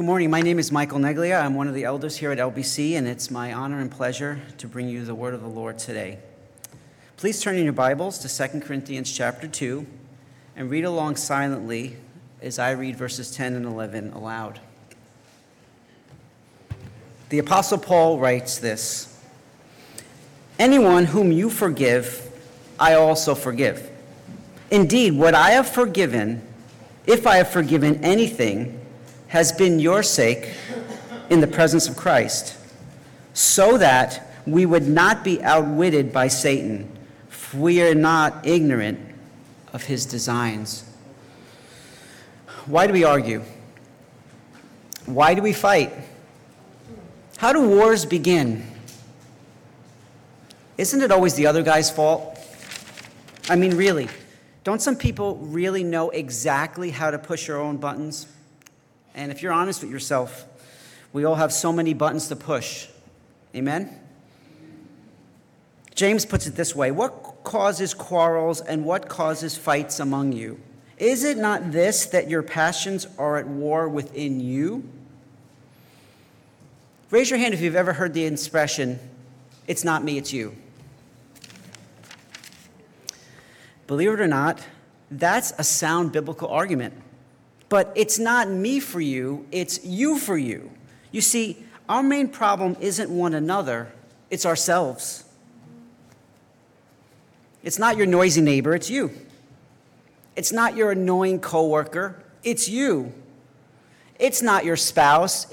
Good morning. My name is Michael Neglia. I'm one of the elders here at LBC, and it's my honor and pleasure to bring you the word of the Lord today. Please turn in your Bibles to 2 Corinthians chapter 2 and read along silently as I read verses 10 and 11 aloud. The Apostle Paul writes this: "Anyone whom you forgive, I also forgive. Indeed, what I have forgiven, if I have forgiven anything, has been your sake in the presence of Christ, so that we would not be outwitted by Satan, for we are not ignorant of his designs." Why do we argue? Why do we fight? How do wars begin? Isn't it always the other guy's fault? I mean, really, don't some people really know exactly how to push their own buttons? And if you're honest with yourself, we all have so many buttons to push. Amen? James puts it this way: what causes quarrels and what causes fights among you? Is it not this, that your passions are at war within you? Raise your hand if you've ever heard the expression, "It's not me, it's you." Believe it or not, that's a sound biblical argument. But it's not me for you, it's you for you. You see, our main problem isn't one another, it's ourselves. It's not your noisy neighbor, it's you. It's not your annoying coworker, it's you. It's not your spouse,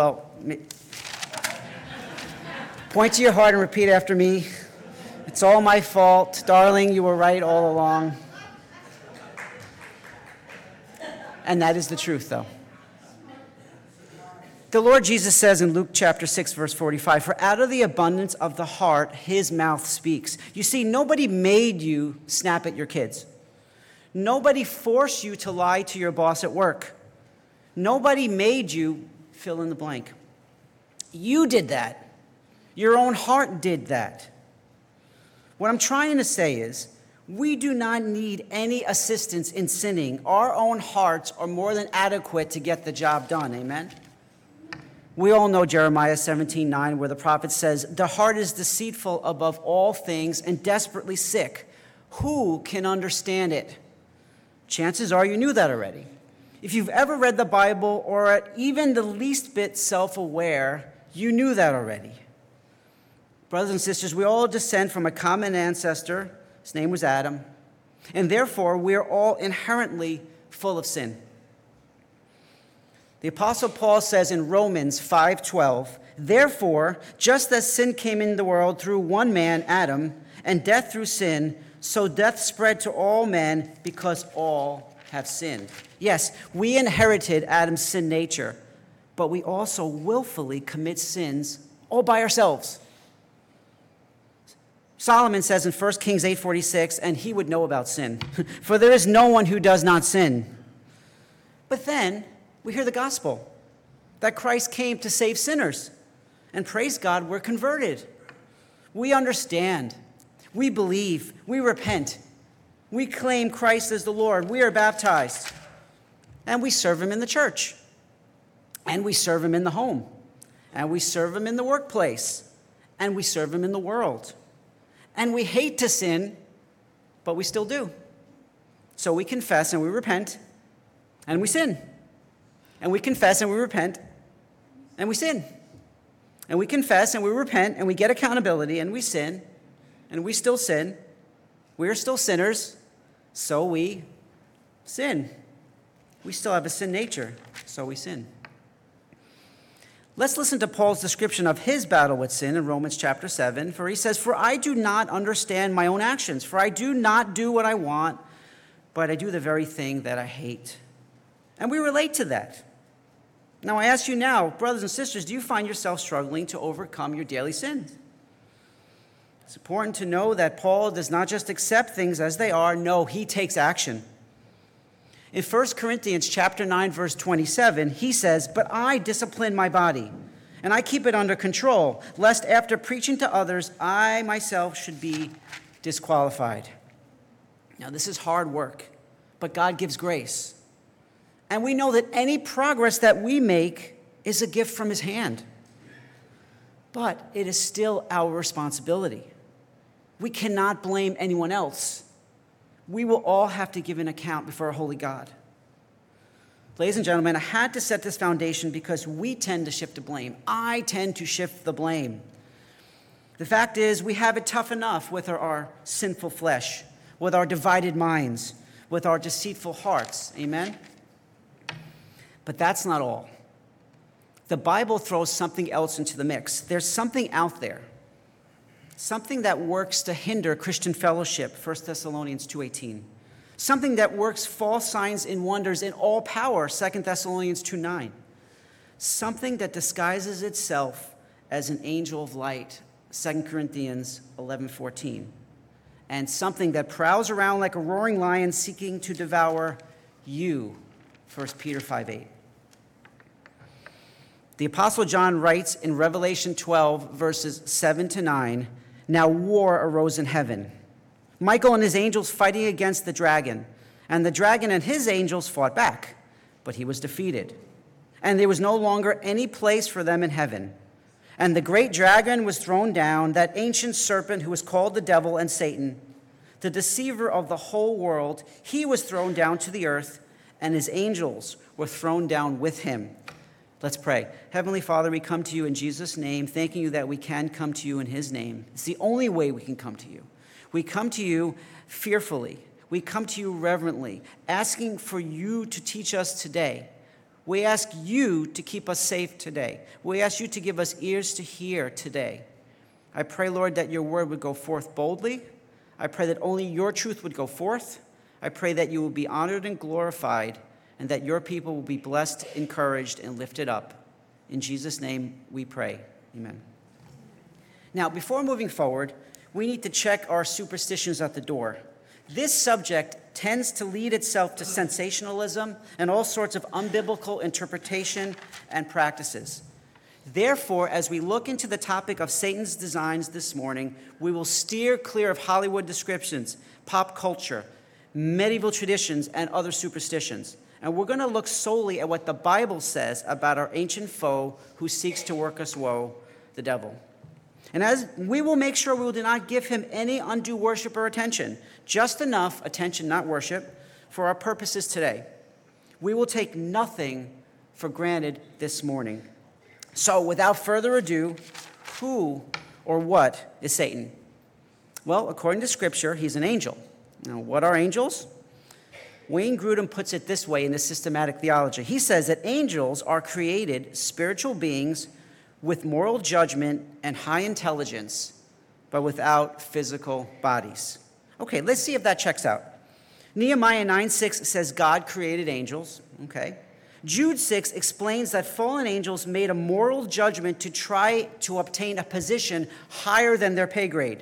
point to your heart and repeat after me. It's all my fault. Darling, you were right all along. And that is the truth, though. The Lord Jesus says in Luke chapter 6, verse 45, "For out of the abundance of the heart, his mouth speaks." You see, nobody made you snap at your kids. Nobody forced you to lie to your boss at work. Nobody made you fill in the blank. You did that. Your own heart did that. What I'm trying to say is, we do not need any assistance in sinning. Our own hearts are more than adequate to get the job done. Amen? We all know Jeremiah 17:9, where the prophet says, "The heart is deceitful above all things and desperately sick. Who can understand it?" Chances are you knew that already. If you've ever read the Bible or are even the least bit self-aware, you knew that already. Brothers and sisters, we all descend from a common ancestor. His name was Adam. And therefore, we are all inherently full of sin. The Apostle Paul says in Romans 5:12, "Therefore, just as sin came into the world through one man, Adam, and death through sin, so death spread to all men because all have sinned." Yes, we inherited Adam's sin nature, but we also willfully commit sins all by ourselves. Solomon says in 1 Kings 8:46, "And he would know about sin, for there is no one who does not sin." But then we hear the gospel, that Christ came to save sinners. And praise God, we're converted. We understand. We believe. We repent. We claim Christ as the Lord. We are baptized. And we serve him in the church. And we serve him in the home. And we serve him in the workplace. And we serve him in the world. And we hate to sin, but we still do. So we confess and we repent, and we sin. And we confess and we repent, and we sin. And we confess and we repent, and we get accountability, and we sin, and we still sin. We are still sinners, so we sin. We still have a sin nature, so we sin. Let's listen to Paul's description of his battle with sin in Romans chapter 7, for he says, "For I do not understand my own actions, for I do not do what I want, but I do the very thing that I hate." And we relate to that. Now I ask you now, brothers and sisters, do you find yourself struggling to overcome your daily sins? It's important to know that Paul does not just accept things as they are. No, he takes action. In 1 Corinthians chapter 9, verse 27, he says, "But I discipline my body, and I keep it under control, lest after preaching to others, I myself should be disqualified." Now, this is hard work, but God gives grace. And we know that any progress that we make is a gift from his hand. But it is still our responsibility. We cannot blame anyone else. We will all have to give an account before a holy God. Ladies and gentlemen, I had to set this foundation because we tend to shift the blame. I tend to shift the blame. The fact is, we have it tough enough with our sinful flesh, with our divided minds, with our deceitful hearts. Amen? But that's not all. The Bible throws something else into the mix. There's something out there, something that works to hinder Christian fellowship, 1 Thessalonians 2:18. Something that works false signs and wonders in all power, 2 Thessalonians 2:9. Something that disguises itself as an angel of light, 2 Corinthians 11:14. And something that prowls around like a roaring lion seeking to devour you, 1 Peter 5:8. The Apostle John writes in Revelation 12, verses 7 to 9, "Now war arose in heaven. Michael and his angels fighting against the dragon, and the dragon and his angels fought back, but he was defeated. And there was no longer any place for them in heaven. And the great dragon was thrown down, that ancient serpent who is called the devil and Satan, the deceiver of the whole world. He was thrown down to the earth, and his angels were thrown down with him." Let's pray. Heavenly Father, we come to you in Jesus' name, thanking you that we can come to you in his name. It's the only way we can come to you. We come to you fearfully. We come to you reverently, asking for you to teach us today. We ask you to keep us safe today. We ask you to give us ears to hear today. I pray, Lord, that your word would go forth boldly. I pray that only your truth would go forth. I pray that you will be honored and glorified, and that your people will be blessed, encouraged, and lifted up. In Jesus' name we pray. Amen. Now, before moving forward, we need to check our superstitions at the door. This subject tends to lead itself to sensationalism and all sorts of unbiblical interpretation and practices. Therefore, as we look into the topic of Satan's designs this morning, we will steer clear of Hollywood descriptions, pop culture, medieval traditions, and other superstitions. And we're going to look solely at what the Bible says about our ancient foe who seeks to work us woe, the devil. And as we will make sure we do not give him any undue worship or attention, just enough attention, not worship, for our purposes today. We will take nothing for granted this morning. So without further ado, who or what is Satan? Well, according to Scripture, he's an angel. Now, what are angels? Wayne Grudem puts it this way in his systematic theology. He says that angels are created spiritual beings with moral judgment and high intelligence, but without physical bodies. Okay, let's see if that checks out. Nehemiah 9:6 says God created angels. Okay. Jude 6 explains that fallen angels made a moral judgment to try to obtain a position higher than their pay grade.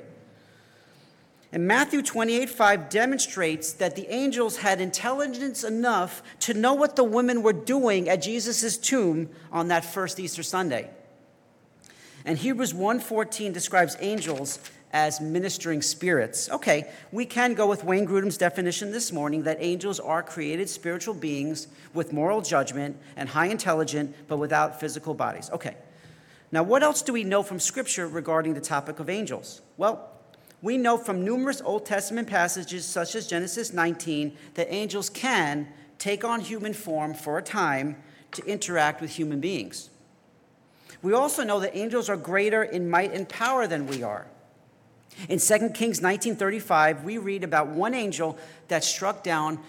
And Matthew 28:5 demonstrates that the angels had intelligence enough to know what the women were doing at Jesus' tomb on that first Easter Sunday. And Hebrews 1:14 describes angels as ministering spirits. Okay, we can go with Wayne Grudem's definition this morning that angels are created spiritual beings with moral judgment and high intelligence, but without physical bodies. Okay, now what else do we know from Scripture regarding the topic of angels? Well, we know from numerous Old Testament passages, such as Genesis 19, that angels can take on human form for a time to interact with human beings. We also know that angels are greater in might and power than we are. In 2 Kings 19:35, we read about one angel that struck down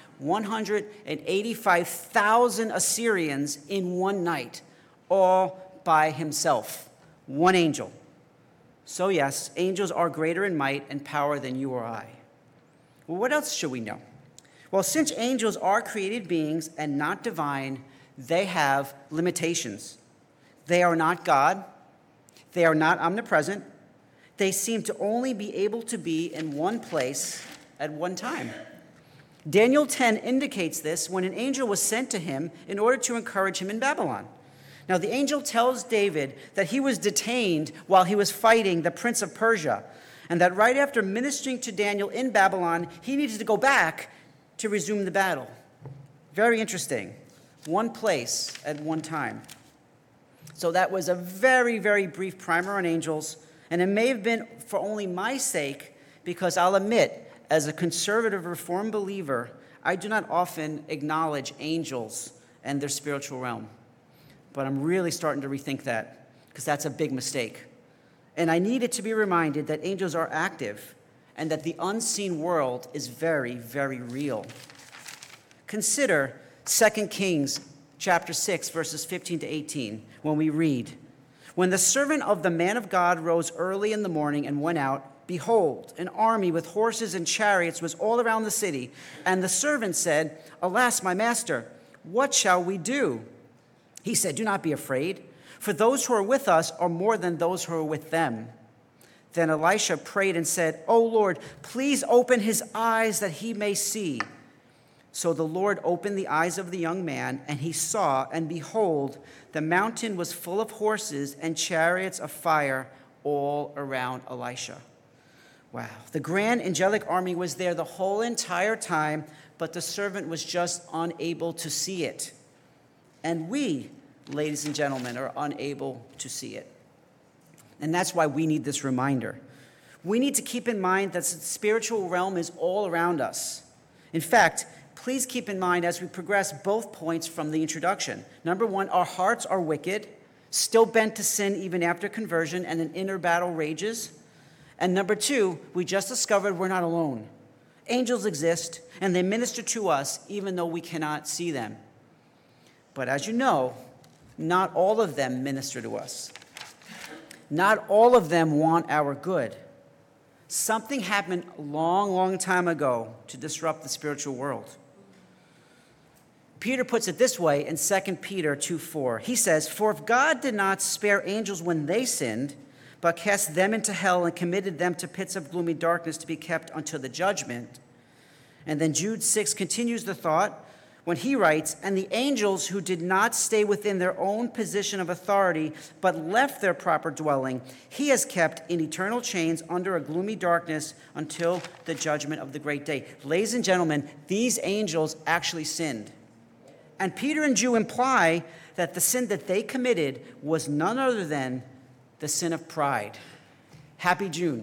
185,000 Assyrians in one night, all by himself. One angel. So yes, angels are greater in might and power than you or I. Well, what else should we know? Well, since angels are created beings and not divine, they have limitations. They are not God. They are not omnipresent. They seem to only be able to be in one place at one time. Daniel 10 indicates this when an angel was sent to him in order to encourage him in Babylon. Now, the angel tells David that he was detained while he was fighting the prince of Persia, and that right after ministering to Daniel in Babylon, he needed to go back to resume the battle. Very interesting. One place at one time. So that was a very, very brief primer on angels, and it may have been for only my sake, because I'll admit, as a conservative Reformed believer, I do not often acknowledge angels and their spiritual realm. But I'm really starting to rethink that, because that's a big mistake. And I needed to be reminded that angels are active and that the unseen world is very, very real. Consider 2 Kings chapter 6, verses 15 to 18, when we read, "When the servant of the man of God rose early in the morning and went out, behold, an army with horses and chariots was all around the city. And the servant said, 'Alas, my master, what shall we do?' He said, 'Do not be afraid, for those who are with us are more than those who are with them.' Then Elisha prayed and said, 'O Lord, please open his eyes that he may see.' So the Lord opened the eyes of the young man, and he saw, and behold, the mountain was full of horses and chariots of fire all around Elisha." Wow. The grand angelic army was there the whole entire time, but the servant was just unable to see it. And we, ladies and gentlemen, are unable to see it. And that's why we need this reminder. We need to keep in mind that the spiritual realm is all around us. In fact, please keep in mind as we progress both points from the introduction. Number one, our hearts are wicked, still bent to sin even after conversion, and an inner battle rages. And number two, we just discovered we're not alone. Angels exist, and they minister to us even though we cannot see them. But as you know, not all of them minister to us. Not all of them want our good. Something happened a long, long time ago to disrupt the spiritual world. Peter puts it this way in 2 Peter 2:4. He says, "For if God did not spare angels when they sinned, but cast them into hell and committed them to pits of gloomy darkness to be kept until the judgment." And then Jude 6 continues the thought when he writes, "And the angels who did not stay within their own position of authority, but left their proper dwelling, he has kept in eternal chains under a gloomy darkness until the judgment of the great day." Ladies and gentlemen, these angels actually sinned. And Peter and Jude imply that the sin that they committed was none other than the sin of pride. Happy June.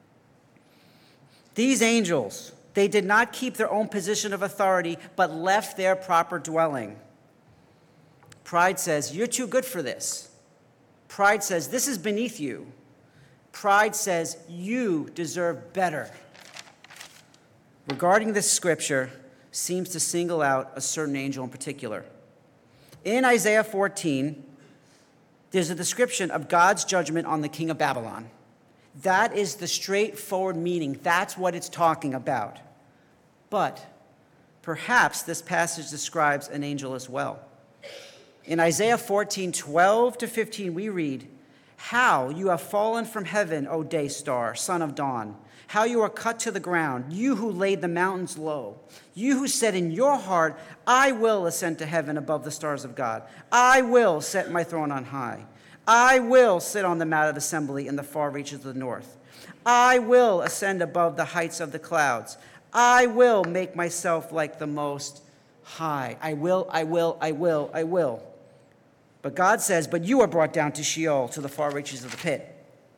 These angels, they did not keep their own position of authority, but left their proper dwelling. Pride says, "You're too good for this." Pride says, "This is beneath you." Pride says, "You deserve better." Regarding this scripture, seems to single out a certain angel in particular. In Isaiah 14, there's a description of God's judgment on the king of Babylon. That is the straightforward meaning. That's what it's talking about. But perhaps this passage describes an angel as well. In Isaiah 14:12 to 15, we read, "How you have fallen from heaven, O day star, son of dawn. How you are cut to the ground, you who laid the mountains low. You who said in your heart, 'I will ascend to heaven above the stars of God. I will set my throne on high. I will sit on the mount of assembly in the far reaches of the north. I will ascend above the heights of the clouds. I will make myself like the Most High.'" I will, I will, I will, I will. But God says, "But you are brought down to Sheol, to the far reaches of the pit."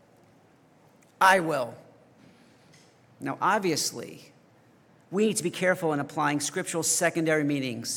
I will. Now, obviously, we need to be careful in applying spiritual secondary meanings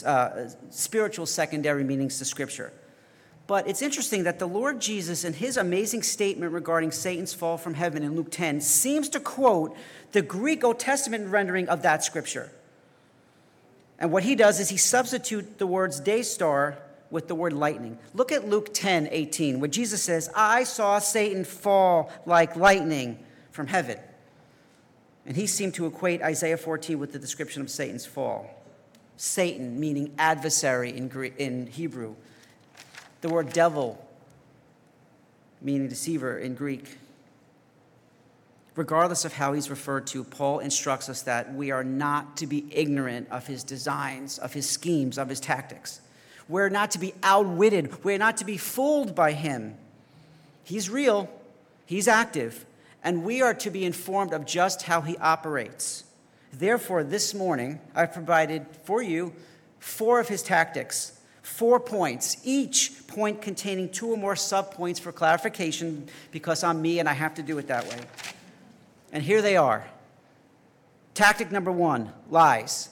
to Scripture. But it's interesting that the Lord Jesus, in his amazing statement regarding Satan's fall from heaven in Luke 10, seems to quote the Greek Old Testament rendering of that Scripture. And what he does is he substitutes the words day star with the word lightning. Look at Luke 10:18, where Jesus says, "I saw Satan fall like lightning from heaven." And he seemed to equate Isaiah 14 with the description of Satan's fall. Satan, meaning adversary in Hebrew. The word devil, meaning deceiver in Greek. Regardless of how he's referred to, Paul instructs us that we are not to be ignorant of his designs, of his schemes, of his tactics. We're not to be outwitted. We're not to be fooled by him. He's real. He's active. And we are to be informed of just how he operates. Therefore, this morning, I've provided for you 4 of his tactics, 4 points, each point containing 2 or more subpoints for clarification, because I'm me and I have to do it that way. And here they are. Tactic number 1, lies.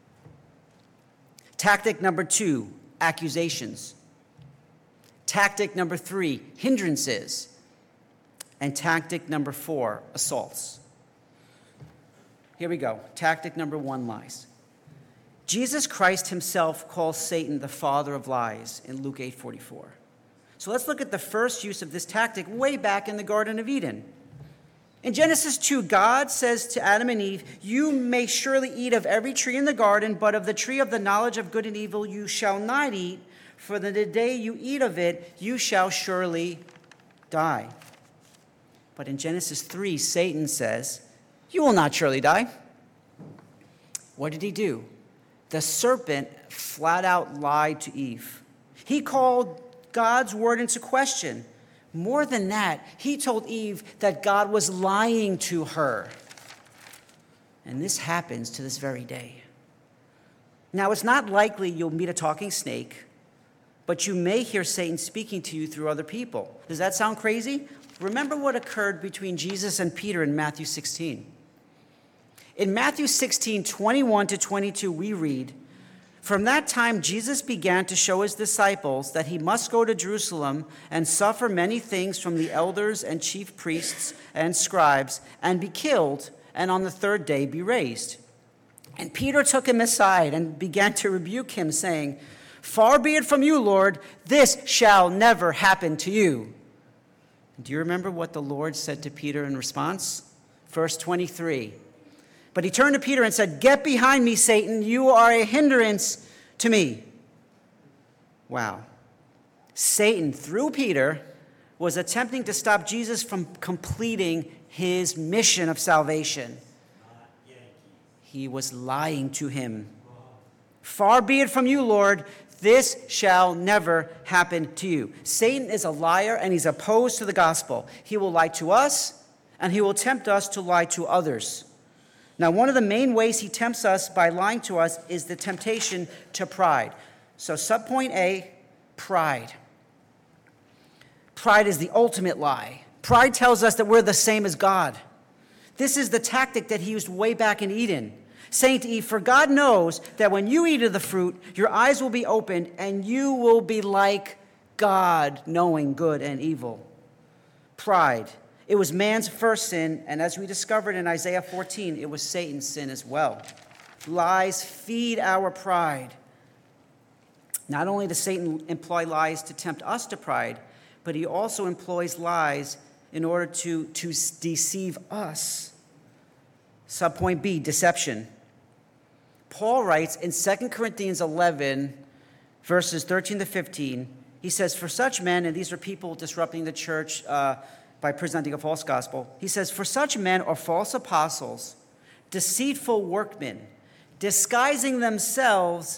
Tactic number 2, accusations. Tactic number 3, hindrances. And tactic number 4, assaults. Here we go. Tactic number 1, lies. Jesus Christ himself calls Satan the father of lies in Luke 8:44. So let's look at the first use of this tactic way back in the Garden of Eden. In Genesis 2, God says to Adam and Eve, "You may surely eat of every tree in the garden, but of the tree of the knowledge of good and evil you shall not eat, for the day you eat of it, you shall surely die." But in Genesis 3, Satan says, "You will not surely die." What did he do? The serpent flat out lied to Eve. He called God's word into question. More than that, he told Eve that God was lying to her. And this happens to this very day. Now, it's not likely you'll meet a talking snake, but you may hear Satan speaking to you through other people. Does that sound crazy? Remember what occurred between Jesus and Peter in Matthew 16. In Matthew 16, 21 to 22, we read, "From that time Jesus began to show his disciples that he must go to Jerusalem and suffer many things from the elders and chief priests and scribes, and be killed, and on the third day be raised. And Peter took him aside and began to rebuke him, saying, 'Far be it from you, Lord, this shall never happen to you.'" Do you remember what the Lord said to Peter in response? Verse 23. "But he turned to Peter and said, 'Get behind me, Satan. You are a hindrance to me.'" Wow. Satan, through Peter, was attempting to stop Jesus from completing his mission of salvation. He was lying to him. "Far be it from you, Lord. This shall never happen to you." Satan is a liar, and he's opposed to the gospel. He will lie to us, and he will tempt us to lie to others. Now, one of the main ways he tempts us by lying to us is the temptation to pride. So subpoint A, pride. Pride is the ultimate lie. Pride tells us that we're the same as God. This is the tactic that he used way back in Eden, saying to Eve, "For God knows that when you eat of the fruit, your eyes will be opened, and you will be like God, knowing good and evil." Pride. It was man's first sin, and as we discovered in Isaiah 14, it was Satan's sin as well. Lies feed our pride. Not only does Satan employ lies to tempt us to pride, but he also employs lies in order to deceive us. Subpoint B, deception. Paul writes in 2 Corinthians 11, verses 13 to 15, he says, "For such men," and these are people disrupting the church by presenting a false gospel, he says, "For such men are false apostles, deceitful workmen, disguising themselves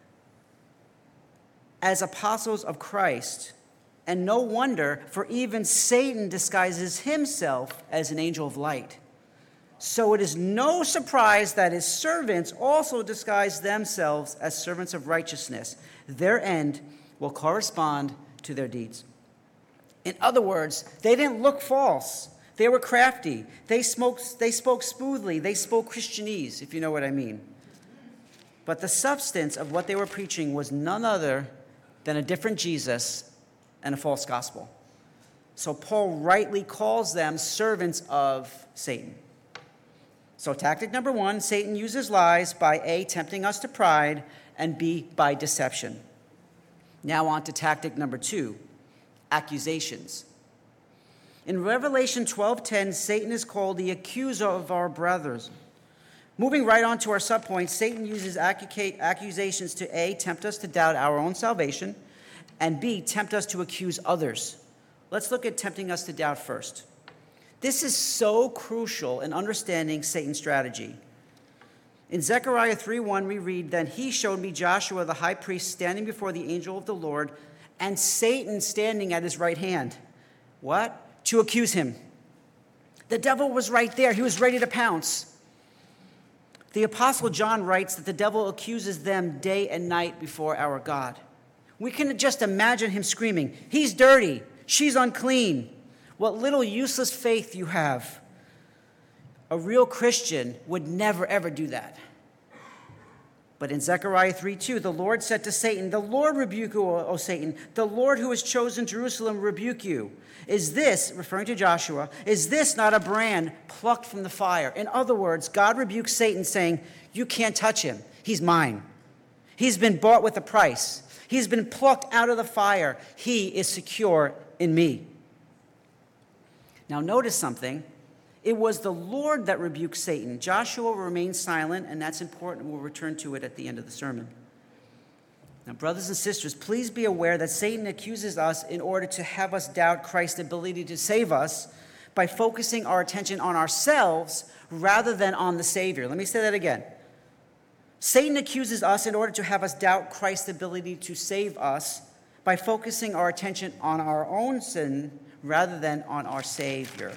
as apostles of Christ. And no wonder, for even Satan disguises himself as an angel of light. So it is no surprise that his servants also disguise themselves as servants of righteousness. Their end will correspond to their deeds." In other words, they didn't look false. They were crafty. They spoke smoothly. They spoke Christianese, if you know what I mean. But the substance of what they were preaching was none other than a different Jesus and a false gospel. So Paul rightly calls them servants of Satan. So tactic number 1, Satan uses lies by A, tempting us to pride, and B, by deception. Now on to tactic number 2, accusations. In Revelation 12:10, Satan is called the accuser of our brothers. Moving right on to our subpoint, Satan uses accusations to A, tempt us to doubt our own salvation, and B, tempt us to accuse others. Let's look at tempting us to doubt first. This is so crucial in understanding Satan's strategy. In Zechariah 3:1, we read, "Then he showed me Joshua the high priest standing before the angel of the Lord, and Satan standing at his right hand." What? To accuse him. The devil was right there. He was ready to pounce. The Apostle John writes that the devil accuses them day and night before our God. We can just imagine him screaming, "He's dirty, she's unclean. What little useless faith you have." A real Christian would never, ever do that. But in Zechariah 3:2, the Lord said to Satan, "The Lord rebuke you, O Satan. The Lord who has chosen Jerusalem rebuke you. Is this," referring to Joshua, "is this not a brand plucked from the fire?" In other words, God rebukes Satan, saying, "You can't touch him. He's mine. He's been bought with a price. He's been plucked out of the fire. He is secure in me." Now notice something. It was the Lord that rebuked Satan. Joshua remained silent, and that's important. We'll return to it at the end of the sermon. Now, brothers and sisters, please be aware that Satan accuses us in order to have us doubt Christ's ability to save us by focusing our attention on ourselves rather than on the Savior. Let me say that again. Satan accuses us in order to have us doubt Christ's ability to save us by focusing our attention on our own sin rather than on our Savior.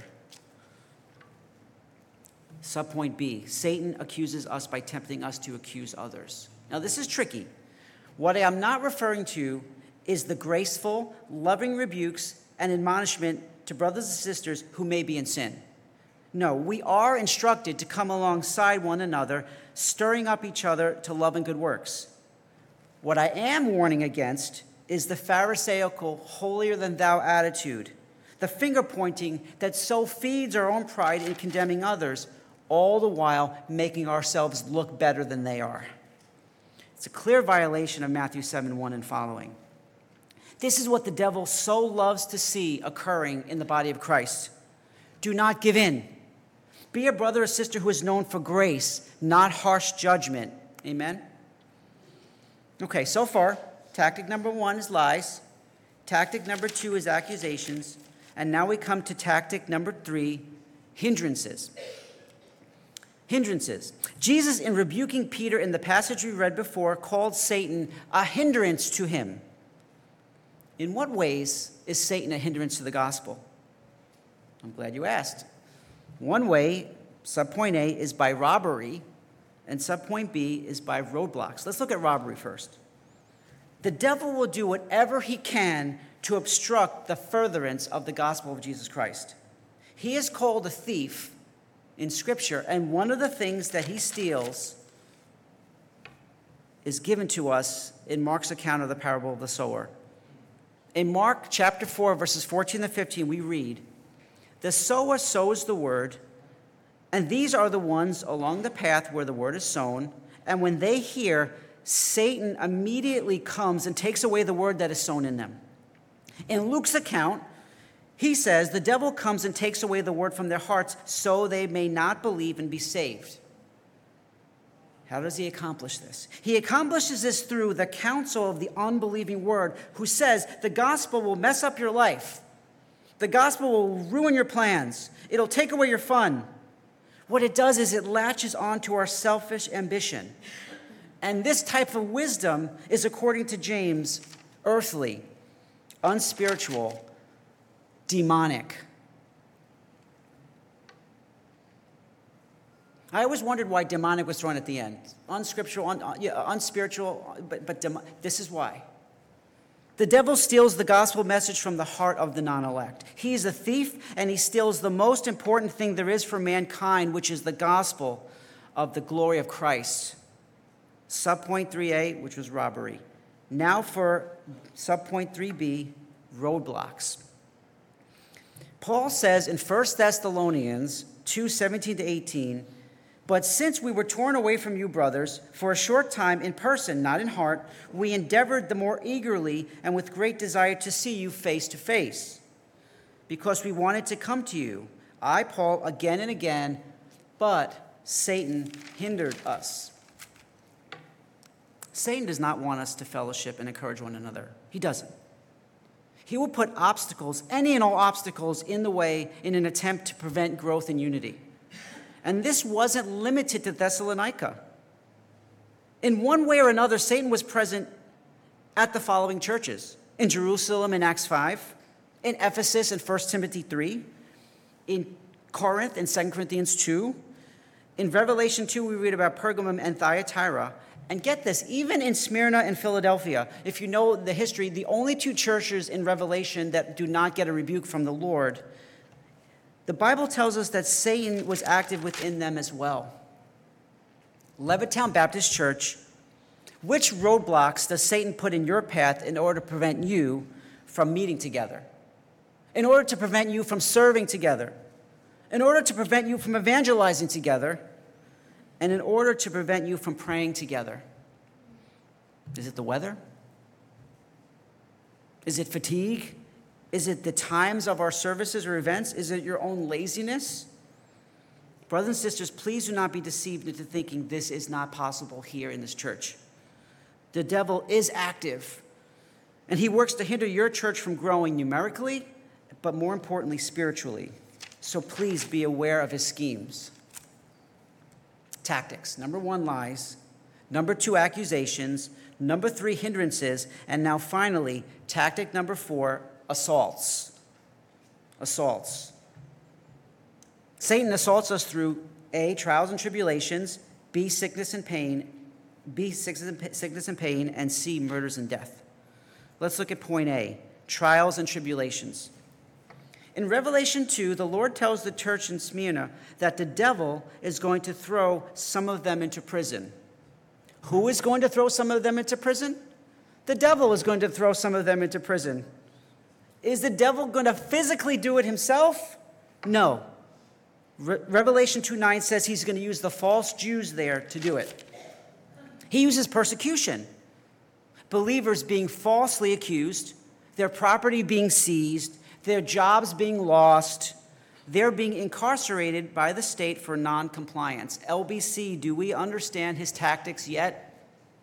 Subpoint B, Satan accuses us by tempting us to accuse others. Now, this is tricky. What I am not referring to is the graceful, loving rebukes and admonishment to brothers and sisters who may be in sin. No, we are instructed to come alongside one another, stirring up each other to love and good works. What I am warning against is the Pharisaical, holier-than-thou attitude, the finger-pointing that so feeds our own pride in condemning others, all the while making ourselves look better than they are. It's a clear violation of Matthew 7:1 and following. This is what the devil so loves to see occurring in the body of Christ. Do not give in. Be a brother or sister who is known for grace, not harsh judgment. Amen? Okay, so far, tactic number 1 is lies. Tactic number 2 is accusations. And now we come to tactic number 3, hindrances. Hindrances. Jesus, in rebuking Peter in the passage we read before, called Satan a hindrance to him. In what ways is Satan a hindrance to the gospel? I'm glad you asked. One way, subpoint A, is by robbery, and subpoint B is by roadblocks. Let's look at robbery first. The devil will do whatever he can to obstruct the furtherance of the gospel of Jesus Christ. He is called a thief in Scripture, and one of the things that he steals is given to us in Mark's account of the parable of the sower. In Mark chapter 4, verses 14 and 15, we read, "The sower sows the word, and these are the ones along the path where the word is sown, and when they hear, Satan immediately comes and takes away the word that is sown in them." In Luke's account, he says, the devil comes and takes away the word from their hearts so they may not believe and be saved. How does he accomplish this? He accomplishes this through the counsel of the unbelieving word, who says the gospel will mess up your life. The gospel will ruin your plans. It'll take away your fun. What it does is it latches onto our selfish ambition. And this type of wisdom is, according to James, earthly, unspiritual, demonic. I always wondered why demonic was thrown at the end. Unscriptural, unspiritual, but this is why. The devil steals the gospel message from the heart of the non-elect. He is a thief, and he steals the most important thing there is for mankind, which is the gospel of the glory of Christ. Subpoint 3A, which was robbery. Now for subpoint 3B, roadblocks. Paul says in 1 Thessalonians 2:17-18, "But since we were torn away from you, brothers, for a short time in person, not in heart, we endeavored the more eagerly and with great desire to see you face to face, because we wanted to come to you, I, Paul, again and again, but Satan hindered us." Satan does not want us to fellowship and encourage one another. He doesn't. He will put obstacles, any and all obstacles, in the way in an attempt to prevent growth and unity. And this wasn't limited to Thessalonica. In one way or another, Satan was present at the following churches: in Jerusalem in Acts 5, in Ephesus in 1 Timothy 3, in Corinth in 2 Corinthians 2. In Revelation 2, we read about Pergamum and Thyatira. And get this, even in Smyrna and Philadelphia, if you know the history, the only two churches in Revelation that do not get a rebuke from the Lord, the Bible tells us that Satan was active within them as well. Levittown Baptist Church, which roadblocks does Satan put in your path in order to prevent you from meeting together? In order to prevent you from serving together? In order to prevent you from evangelizing together? And in order to prevent you from praying together? Is it the weather? Is it fatigue? Is it the times of our services or events? Is it your own laziness? Brothers and sisters, please do not be deceived into thinking this is not possible here in this church. The devil is active, and he works to hinder your church from growing numerically, but more importantly, spiritually. So please be aware of his schemes. Tactics. Number 1, lies. Number 2, accusations. Number 3, hindrances. And now finally, tactic number 4, assaults. Assaults. Satan assaults us through A, trials and tribulations, B, sickness and pain, and C, murders and death. Let's look at point A, trials and tribulations. In Revelation 2, the Lord tells the church in Smyrna that the devil is going to throw some of them into prison. Who is going to throw some of them into prison? The devil is going to throw some of them into prison. Is the devil going to physically do it himself? No. Revelation 2:9 says he's going to use the false Jews there to do it. He uses persecution. Believers being falsely accused, their property being seized, their jobs being lost, they're being incarcerated by the state for non-compliance. LBC, do we understand his tactics yet?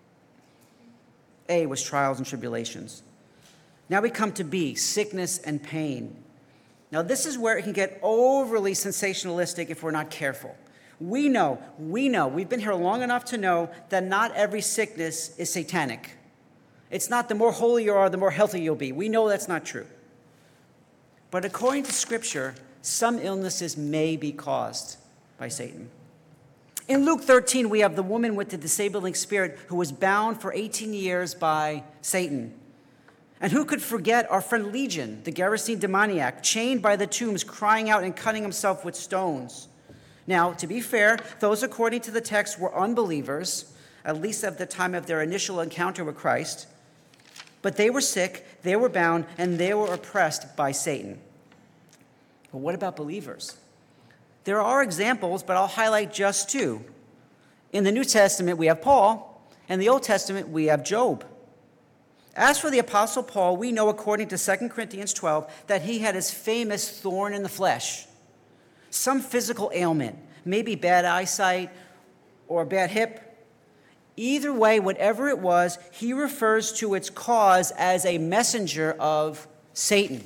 A was trials and tribulations. Now we come to B, sickness and pain. Now this is where it can get overly sensationalistic if we're not careful. We know, we've been here long enough to know that not every sickness is satanic. It's not the more holy you are, the more healthy you'll be. We know that's not true. But according to Scripture, some illnesses may be caused by Satan. In Luke 13, we have the woman with the disabling spirit who was bound for 18 years by Satan. And who could forget our friend Legion, the Gerasene demoniac, chained by the tombs, crying out and cutting himself with stones. Now, to be fair, those according to the text were unbelievers, at least at the time of their initial encounter with Christ. But they were sick, they were bound, and they were oppressed by Satan. But what about believers? There are examples, but I'll highlight just 2. In the New Testament, we have Paul. In the Old Testament, we have Job. As for the Apostle Paul, we know according to 2 Corinthians 12 that he had his famous thorn in the flesh. Some physical ailment, maybe bad eyesight or a bad hip. Either way, whatever it was, he refers to its cause as a messenger of Satan.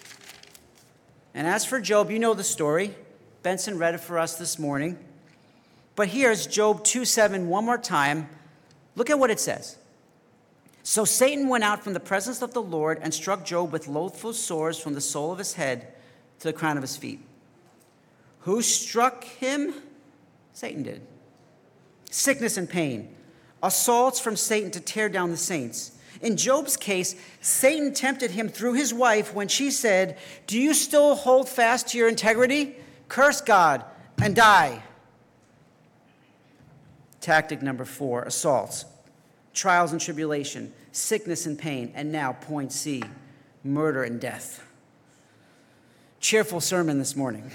And as for Job, you know the story. Benson read it for us this morning. But here's Job 2:7 one more time. Look at what it says. So Satan went out from the presence of the Lord and struck Job with loathful sores from the sole of his head to the crown of his feet. Who struck him? Satan did. Sickness and pain. Assaults from Satan to tear down the saints. In Job's case, Satan tempted him through his wife when she said, "Do you still hold fast to your integrity? Curse God and die." Tactic number 4, assaults, trials and tribulation, sickness and pain, and now point C, murder and death. Cheerful sermon this morning.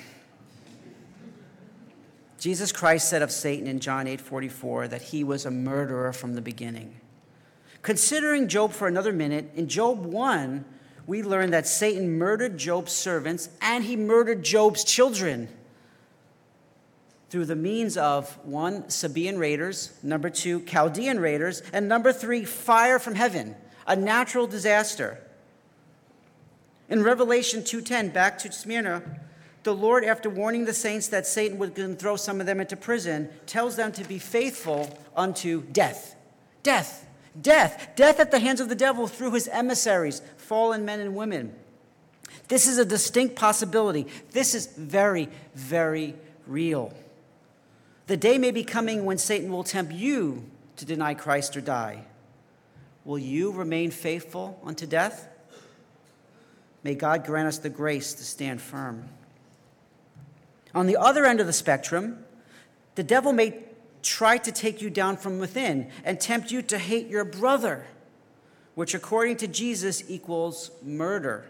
Jesus Christ said of Satan in John 8:44 that he was a murderer from the beginning. Considering Job for another minute, in Job 1, we learn that Satan murdered Job's servants and he murdered Job's children through the means of 1, Sabaean raiders, number 2, Chaldean raiders, and number 3, fire from heaven, a natural disaster. In Revelation 2:10, back to Smyrna, the Lord, after warning the saints that Satan was going to throw some of them into prison, tells them to be faithful unto death. Death. Death. Death at the hands of the devil through his emissaries, fallen men and women. This is a distinct possibility. This is very, very real. The day may be coming when Satan will tempt you to deny Christ or die? Will you remain faithful unto death? May God grant us the grace to stand firm. On the other end of the spectrum, the devil may try to take you down from within and tempt you to hate your brother, which according to Jesus equals murder.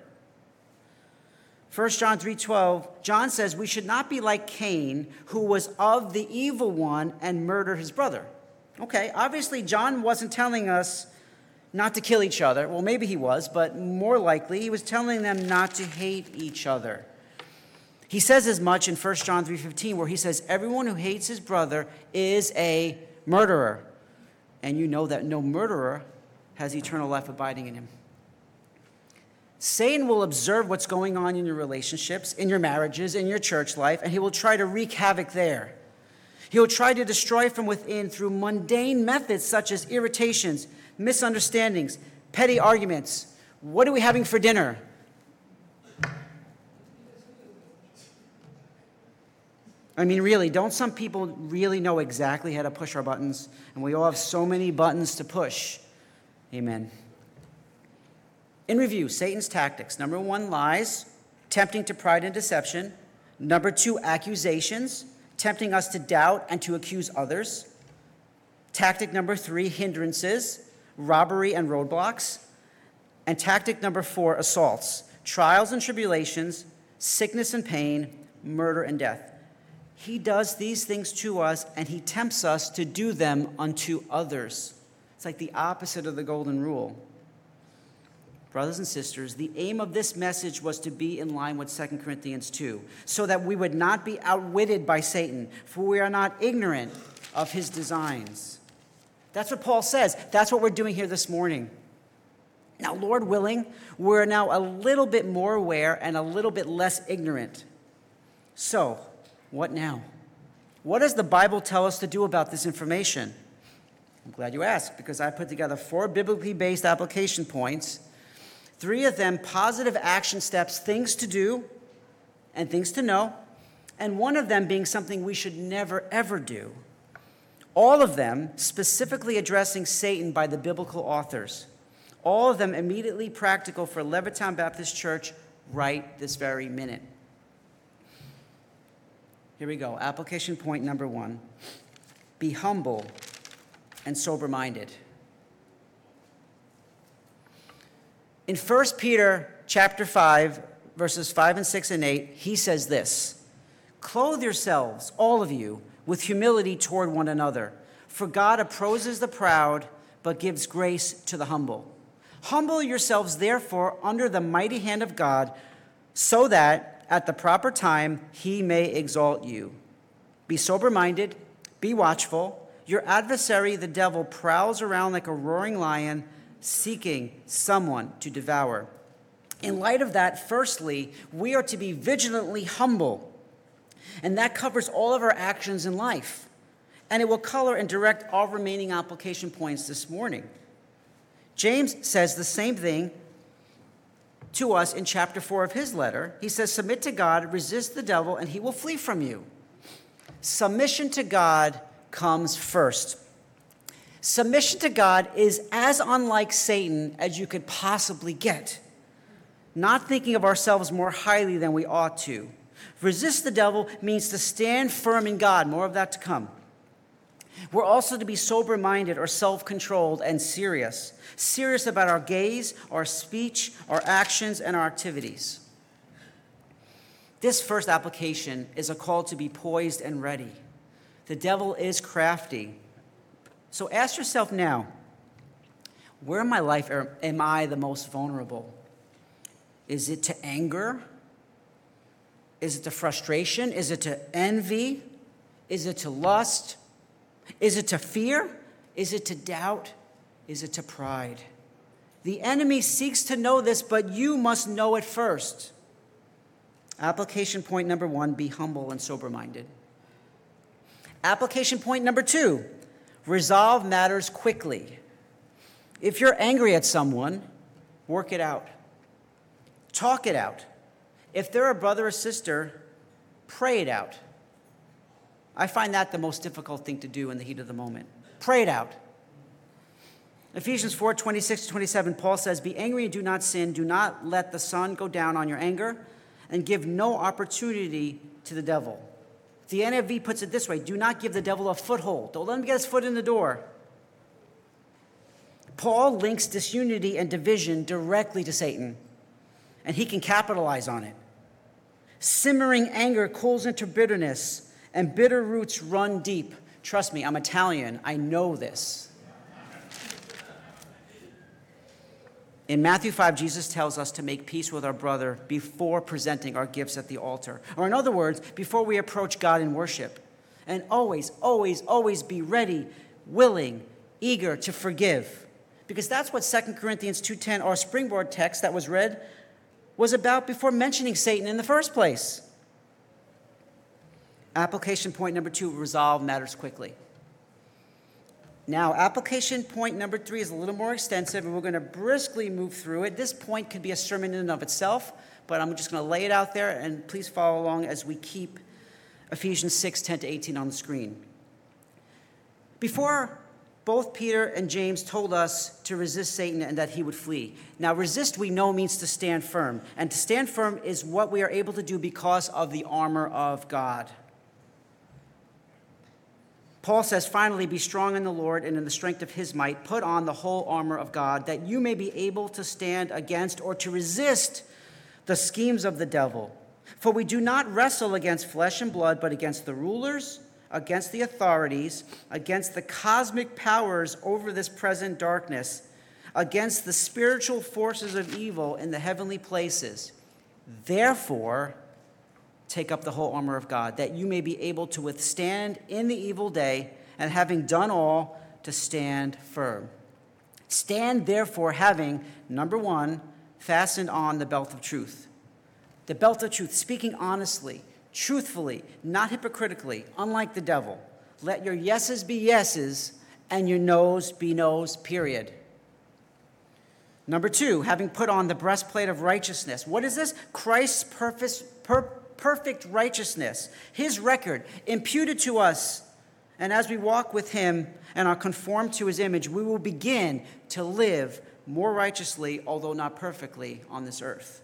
1 John 3:12, John says we should not be like Cain, who was of the evil one and murdered his brother. Okay, obviously John wasn't telling us not to kill each other. Well, maybe he was, but more likely he was telling them not to hate each other. He says as much in 1 John 3:15, where he says, everyone who hates his brother is a murderer. And you know that no murderer has eternal life abiding in him. Satan will observe what's going on in your relationships, in your marriages, in your church life, and he will try to wreak havoc there. He will try to destroy from within through mundane methods such as irritations, misunderstandings, petty arguments. What are we having for dinner? I mean, really, don't some people really know exactly how to push our buttons? And we all have so many buttons to push. Amen. In review, Satan's tactics. Number 1, lies, tempting to pride and deception. Number 2, accusations, tempting us to doubt and to accuse others. Tactic number 3, hindrances, robbery and roadblocks. And tactic number 4, assaults, trials and tribulations, sickness and pain, murder and death. He does these things to us, and he tempts us to do them unto others. It's like the opposite of the golden rule. Brothers and sisters, the aim of this message was to be in line with 2 Corinthians 2, so that we would not be outwitted by Satan, for we are not ignorant of his designs. That's what Paul says. That's what we're doing here this morning. Now, Lord willing, we're now a little bit more aware and a little bit less ignorant. So, what now? What does the Bible tell us to do about this information? I'm glad you asked, because I put together 4 biblically based application points. 3 of them positive action steps, things to do and things to know, and 1 of them being something we should never, ever do. All of them specifically addressing Satan by the biblical authors. All of them immediately practical for Levittown Baptist Church right this very minute. Here we go. Application point number 1. Be humble and sober-minded. In 1 Peter chapter 5, verses 5 and 6 and 8, he says this: clothe yourselves, all of you, with humility toward one another. For God opposes the proud, but gives grace to the humble. Humble yourselves, therefore, under the mighty hand of God, so that at the proper time he may exalt you. Be sober-minded, be watchful. Your adversary, the devil, prowls around like a roaring lion, seeking someone to devour. In light of that, firstly, we are to be vigilantly humble. And that covers all of our actions in life. And it will color and direct all remaining application points this morning. James says the same thing to us in chapter 4 of his letter. He says, submit to God, resist the devil, and he will flee from you. Submission to God comes first. Submission to God is as unlike Satan as you could possibly get. Not thinking of ourselves more highly than we ought to. Resist the devil means to stand firm in God. More of that to come. We're also to be sober-minded or self-controlled and serious. Serious about our gaze, our speech, our actions, and our activities. This first application is a call to be poised and ready. The devil is crafty. So ask yourself now, where in my life am I the most vulnerable? Is it to anger? Is it to frustration? Is it to envy? Is it to lust? Is it to fear? Is it to doubt? Is it to pride? The enemy seeks to know this, but you must know it first. Application point number 1, be humble and sober-minded. Application point number 2, resolve matters quickly. If you're angry at someone, work it out. Talk it out. If they're a brother or sister, pray it out. I find that the most difficult thing to do in the heat of the moment. Pray it out. Ephesians 4:26-27, Paul says, "Be angry and do not sin. Do not let the sun go down on your anger, and give no opportunity to the devil." The NIV puts it this way: do not give the devil a foothold. Don't let him get his foot in the door. Paul links disunity and division directly to Satan, and he can capitalize on it. Simmering anger cools into bitterness, and bitter roots run deep. Trust me, I'm Italian. I know this. In Matthew 5, Jesus tells us to make peace with our brother before presenting our gifts at the altar. Or in other words, before we approach God in worship. And always, always, always be ready, willing, eager to forgive. Because that's what 2 Corinthians 2:10, our springboard text that was read, was about before mentioning Satan in the first place. Application point number 2, resolve matters quickly. Now, application point number 3 is a little more extensive, and we're going to briskly move through it. This point could be a sermon in and of itself, but I'm just going to lay it out there, and please follow along as we keep Ephesians 6:10-18 on the screen. Before, both Peter and James told us to resist Satan and that he would flee. Now, resist, we know, means to stand firm, and to stand firm is what we are able to do because of the armor of God. Paul says, finally, be strong in the Lord and in the strength of his might. Put on the whole armor of God, that you may be able to stand against or to resist the schemes of the devil. For we do not wrestle against flesh and blood, but against the rulers, against the authorities, against the cosmic powers over this present darkness, against the spiritual forces of evil in the heavenly places. Therefore, take up the whole armor of God, that you may be able to withstand in the evil day, and having done all, to stand firm. Stand therefore, having, number 1, fastened on the belt of truth. The belt of truth, speaking honestly, truthfully, not hypocritically, unlike the devil. Let your yeses be yeses, and your noes be noes, period. Number 2, having put on the breastplate of righteousness. What is this? Christ's perfect righteousness, his record imputed to us. And as we walk with him and are conformed to his image, we will begin to live more righteously, although not perfectly, on this earth.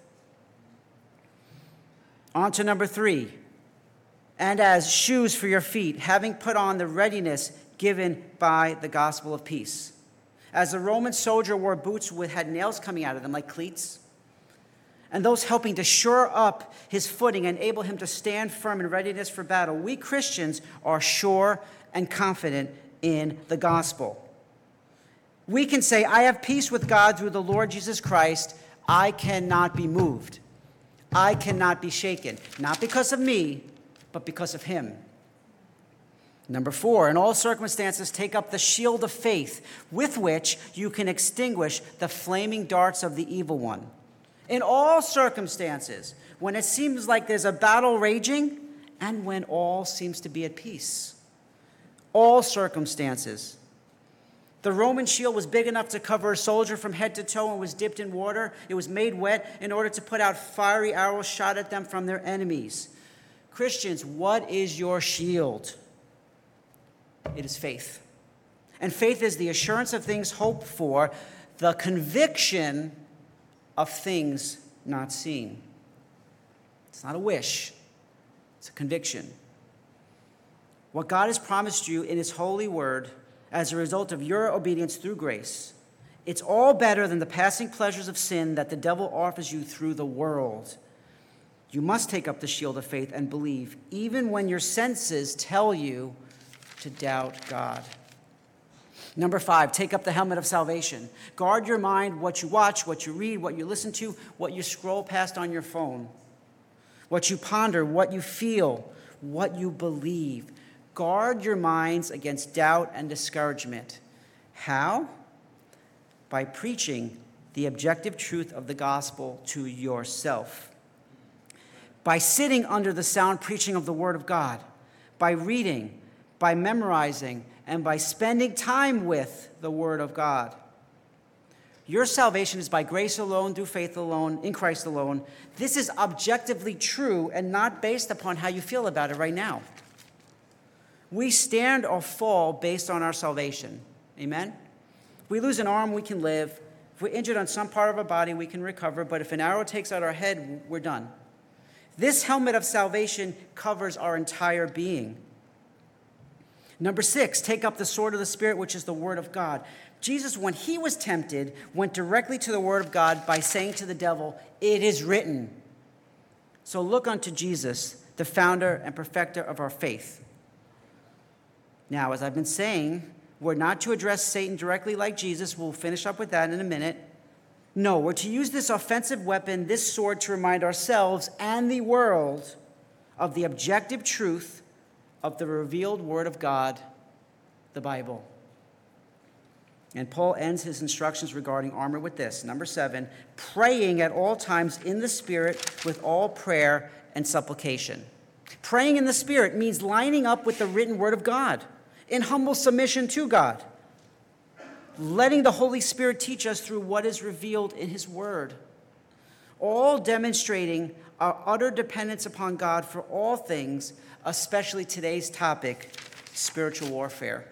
On to number 3. And as shoes for your feet, having put on the readiness given by the gospel of peace. As a Roman soldier wore boots that had nails coming out of them, like cleats, and those helping to shore up his footing and enable him to stand firm in readiness for battle, we Christians are sure and confident in the gospel. We can say, I have peace with God through the Lord Jesus Christ. I cannot be moved. I cannot be shaken. Not because of me, but because of him. Number 4, in all circumstances, take up the shield of faith with which you can extinguish the flaming darts of the evil one. In all circumstances, when it seems like there's a battle raging and when all seems to be at peace. All circumstances. The Roman shield was big enough to cover a soldier from head to toe and was dipped in water. It was made wet in order to put out fiery arrows shot at them from their enemies. Christians, what is your shield? It is faith. And faith is the assurance of things hoped for, the conviction of things not seen. It's not a wish. It's a conviction. What God has promised you in his holy word as a result of your obedience through grace, it's all better than the passing pleasures of sin that the devil offers you through the world. You must take up the shield of faith and believe, even when your senses tell you to doubt God. Number 5, take up the helmet of salvation. Guard your mind, what you watch, what you read, what you listen to, what you scroll past on your phone, what you ponder, what you feel, what you believe. Guard your minds against doubt and discouragement. How? By preaching the objective truth of the gospel to yourself. By sitting under the sound preaching of the word of God. By reading, by memorizing, and by spending time with the word of God. Your salvation is by grace alone, through faith alone, in Christ alone. This is objectively true and not based upon how you feel about it right now. We stand or fall based on our salvation. Amen? If we lose an arm, we can live. If we're injured on some part of our body, we can recover. But if an arrow takes out our head, we're done. This helmet of salvation covers our entire being. Number 6, take up the sword of the Spirit, which is the word of God. Jesus, when he was tempted, went directly to the word of God by saying to the devil, "It is written." So look unto Jesus, the founder and perfecter of our faith. Now, as I've been saying, we're not to address Satan directly like Jesus. We'll finish up with that in a minute. No, we're to use this offensive weapon, this sword, to remind ourselves and the world of the objective truth of the revealed word of God, the Bible. And Paul ends his instructions regarding armor with this. Number 7, praying at all times in the Spirit with all prayer and supplication. Praying in the Spirit means lining up with the written word of God in humble submission to God, letting the Holy Spirit teach us through what is revealed in his word, all demonstrating our utter dependence upon God for all things, especially today's topic, spiritual warfare.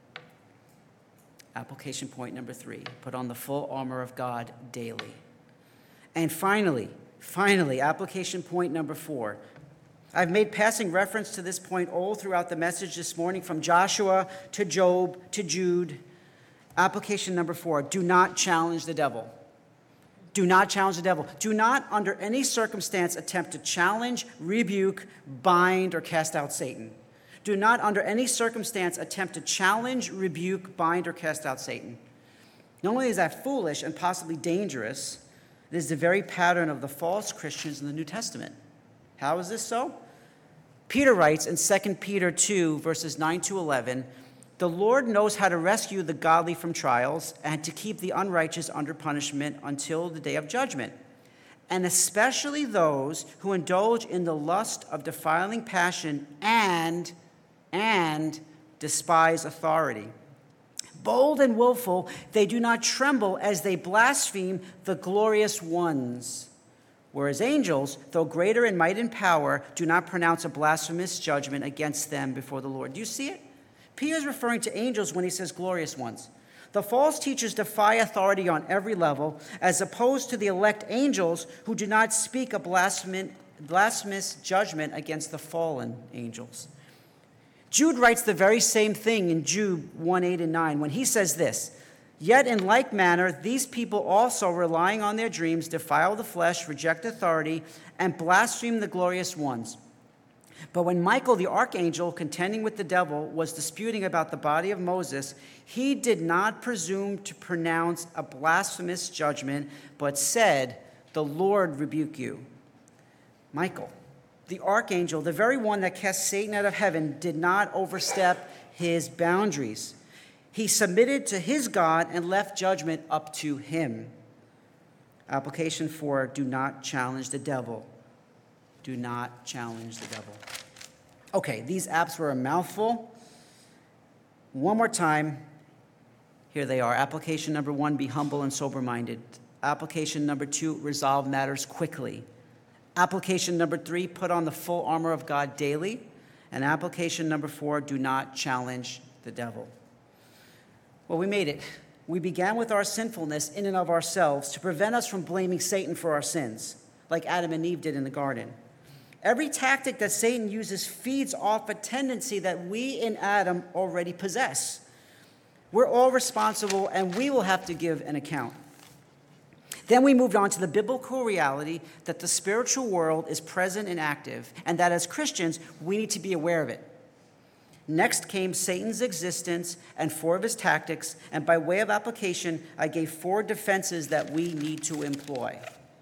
Application point number 3, put on the full armor of God daily. And finally, application point number 4. I've made passing reference to this point all throughout the message this morning, from Joshua to Job to Jude. Application number 4, do not challenge the devil. Do not challenge the devil. Do not, under any circumstance, attempt to challenge, rebuke, bind, or cast out Satan. Do not, under any circumstance, attempt to challenge, rebuke, bind, or cast out Satan. Not only is that foolish and possibly dangerous, it is the very pattern of the false Christians in the New Testament. How is this so? Peter writes in 2 Peter 2, verses 9 to 11, "The Lord knows how to rescue the godly from trials and to keep the unrighteous under punishment until the day of judgment, and especially those who indulge in the lust of defiling passion and despise authority. Bold and willful, they do not tremble as they blaspheme the glorious ones. Whereas angels, though greater in might and power, do not pronounce a blasphemous judgment against them before the Lord." Do you see it? Peter is referring to angels when he says glorious ones. The false teachers defy authority on every level, as opposed to the elect angels who do not speak a blasphemous judgment against the fallen angels. Jude writes the very same thing in Jude 1:8 and 9 when he says this, "Yet in like manner, these people also, relying on their dreams, defile the flesh, reject authority, and blaspheme the glorious ones. But when Michael, the archangel, contending with the devil, was disputing about the body of Moses, he did not presume to pronounce a blasphemous judgment, but said, 'The Lord rebuke you.'" Michael, the archangel, the very one that cast Satan out of heaven, did not overstep his boundaries. He submitted to his God and left judgment up to him. Application 4, do not challenge the devil. Do not challenge the devil. Okay, these apps were a mouthful. One more time. Here they are. Application number 1, be humble and sober-minded. Application number 2, resolve matters quickly. Application number 3, put on the full armor of God daily. And application number 4, do not challenge the devil. Well, we made it. We began with our sinfulness in and of ourselves to prevent us from blaming Satan for our sins, like Adam and Eve did in the garden. Every tactic that Satan uses feeds off a tendency that we in Adam already possess. We're all responsible, and we will have to give an account. Then we moved on to the biblical reality that the spiritual world is present and active, and that as Christians, we need to be aware of it. Next came Satan's existence and 4 of his tactics, and by way of application, I gave 4 defenses that we need to employ.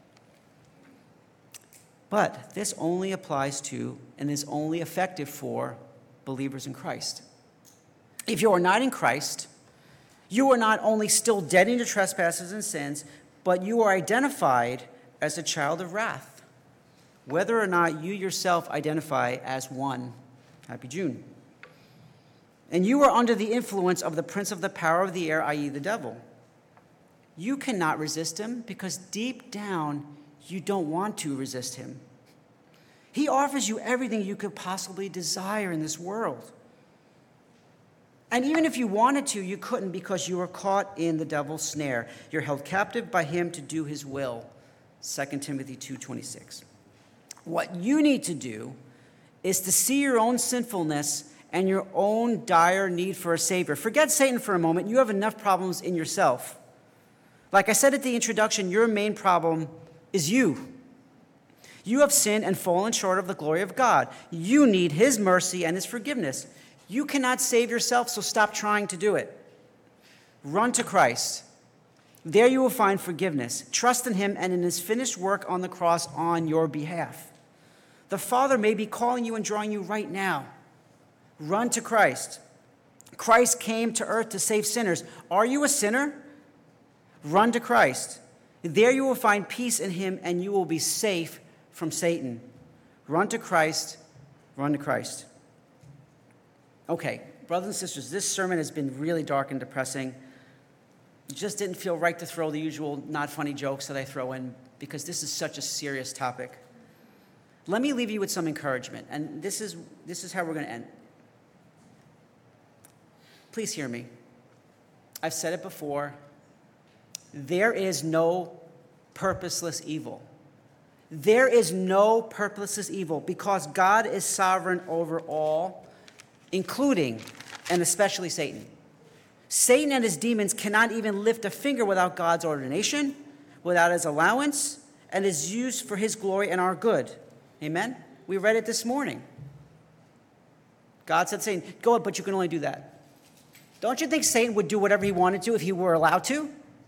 But this only applies to and is only effective for believers in Christ. If you are not in Christ, you are not only still dead in your trespasses and sins, but you are identified as a child of wrath, whether or not you yourself identify as one. Happy June. And you are under the influence of the prince of the power of the air, i.e. the devil. You cannot resist him because deep down, you don't want to resist him. He offers you everything you could possibly desire in this world. And even if you wanted to, you couldn't because you were caught in the devil's snare. You're held captive by him to do his will. 2 Timothy 2:26. What you need to do is to see your own sinfulness and your own dire need for a Savior. Forget Satan for a moment. You have enough problems in yourself. Like I said at the introduction, your main problem is you. You have sinned and fallen short of the glory of God. You need his mercy and his forgiveness. You cannot save yourself, so stop trying to do it. Run to Christ. There you will find forgiveness. Trust in him and in his finished work on the cross on your behalf. The Father may be calling you and drawing you right now. Run to Christ. Christ came to earth to save sinners. Are you a sinner? Run to Christ. There you will find peace in him and you will be safe from Satan. Run to Christ. Run to Christ. Okay, brothers and sisters, this sermon has been really dark and depressing. It just didn't feel right to throw the usual not funny jokes that I throw in because this is such a serious topic. Let me leave you with some encouragement, and this is how we're going to end. Please hear me. I've said it before. There is no purposeless evil. There is no purposeless evil because God is sovereign over all, including and especially Satan. Satan and his demons cannot even lift a finger without God's ordination, without his allowance, and is used for his glory and our good. Amen? We read it this morning. God said to Satan, go, but you can only do that. Don't you think Satan would do whatever he wanted to if he were allowed to?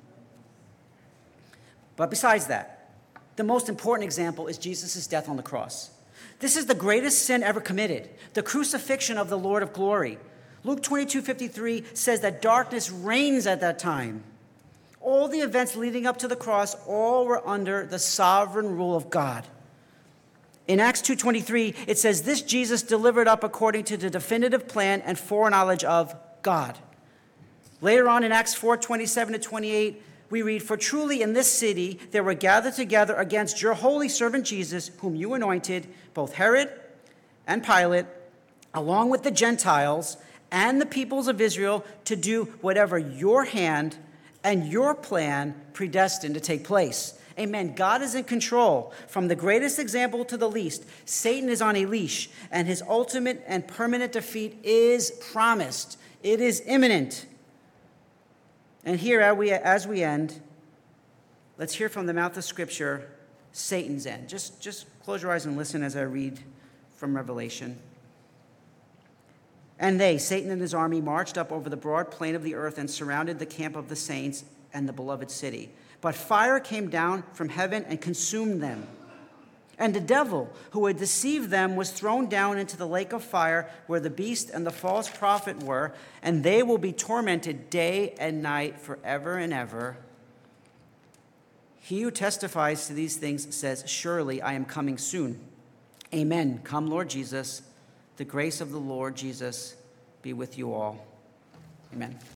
But besides that, the most important example is Jesus' death on the cross. This is the greatest sin ever committed, the crucifixion of the Lord of glory. Luke 22:53 says that darkness reigns at that time. All the events leading up to the cross, all were under the sovereign rule of God. In Acts 2:23, it says, this Jesus delivered up according to the definitive plan and foreknowledge of God. Later on in Acts 4:27-28, we read, for truly in this city there were gathered together against your holy servant Jesus, whom you anointed, both Herod and Pilate, along with the Gentiles and the peoples of Israel, to do whatever your hand and your plan predestined to take place. Amen. God is in control. From the greatest example to the least, Satan is on a leash, and his ultimate and permanent defeat is promised. It is imminent. And here, as we end, let's hear from the mouth of Scripture Satan's end. Just close your eyes and listen as I read from Revelation. And they, Satan and his army, marched up over the broad plain of the earth and surrounded the camp of the saints and the beloved city. But fire came down from heaven and consumed them. And the devil who had deceived them was thrown down into the lake of fire where the beast and the false prophet were, and they will be tormented day and night forever and ever. He who testifies to these things says, surely I am coming soon. Amen. Come, Lord Jesus. The grace of the Lord Jesus be with you all. Amen.